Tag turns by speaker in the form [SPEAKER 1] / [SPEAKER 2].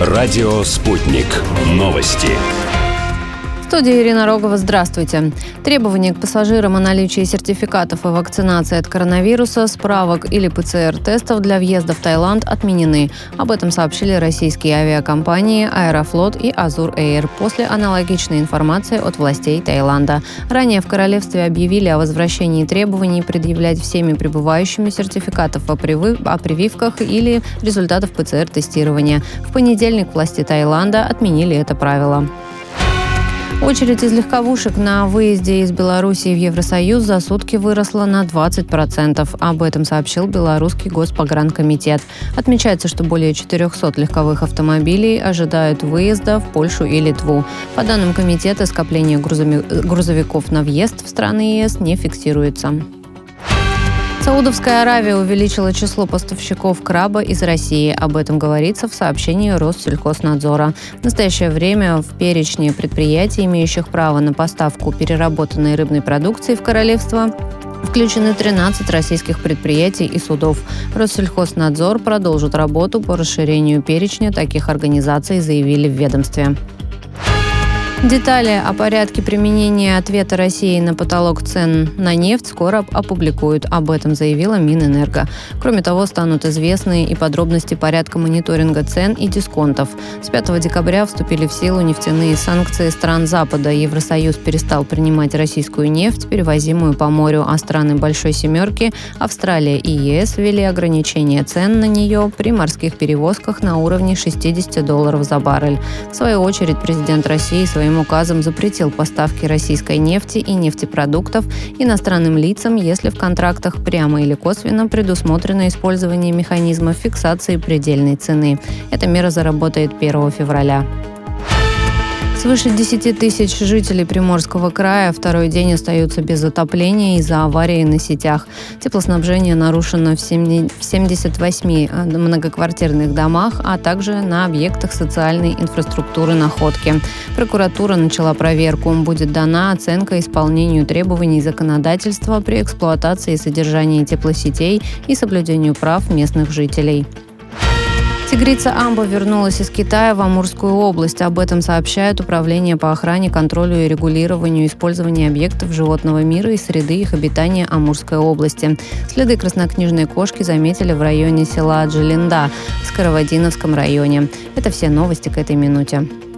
[SPEAKER 1] Радио «Спутник». Новости.
[SPEAKER 2] В студии Ирина Рогова. Здравствуйте. Требования к пассажирам о наличии сертификатов о вакцинации от коронавируса, справок или ПЦР-тестов для въезда в Таиланд отменены. Об этом сообщили российские авиакомпании «Аэрофлот» и «Азур Эйр» после аналогичной информации от властей Таиланда. Ранее в королевстве объявили о возвращении требований предъявлять всеми прибывающими сертификатов о прививках или результатов ПЦР-тестирования. В понедельник власти Таиланда отменили это правило. Очередь из легковушек на выезде из Белоруссии в Евросоюз за сутки выросла на 20%. Об этом сообщил Белорусский госпогранкомитет. Отмечается, что более 400 легковых автомобилей ожидают выезда в Польшу и Литву. По данным комитета, скопление грузовиков на въезд в страны ЕС не фиксируется. Саудовская Аравия увеличила число поставщиков краба из России. Об этом говорится в сообщении Россельхознадзора. В настоящее время в перечне предприятий, имеющих право на поставку переработанной рыбной продукции в королевство, включены 13 российских предприятий и судов. Россельхознадзор продолжит работу по расширению перечня таких организаций, заявили в ведомстве. Детали о порядке применения ответа России на потолок цен на нефть скоро опубликуют. Об этом заявила Минэнерго. Кроме того, станут известны и подробности порядка мониторинга цен и дисконтов. С 5 декабря вступили в силу нефтяные санкции стран Запада. Евросоюз перестал принимать российскую нефть, перевозимую по морю, а страны Большой Семерки, Австралия и ЕС ввели ограничение цен на нее при морских перевозках на уровне $60 за баррель. В свою очередь, президент России своим указом запретил поставки российской нефти и нефтепродуктов иностранным лицам, если в контрактах прямо или косвенно предусмотрено использование механизма фиксации предельной цены. Эта мера заработает 1 февраля. Свыше 10 тысяч жителей Приморского края второй день остаются без отопления из-за аварии на сетях. Теплоснабжение нарушено в 78 многоквартирных домах, а также на объектах социальной инфраструктуры Находки. Прокуратура начала проверку. Будет дана оценка исполнению требований законодательства при эксплуатации и содержании теплосетей и соблюдению прав местных жителей. Тигрица Амбо вернулась из Китая в Амурскую область. Об этом сообщает Управление по охране, контролю и регулированию использования объектов животного мира и среды их обитания Амурской области. Следы краснокнижной кошки заметили в районе села Джилинда в Скороводиновском районе. Это все новости к этой минуте.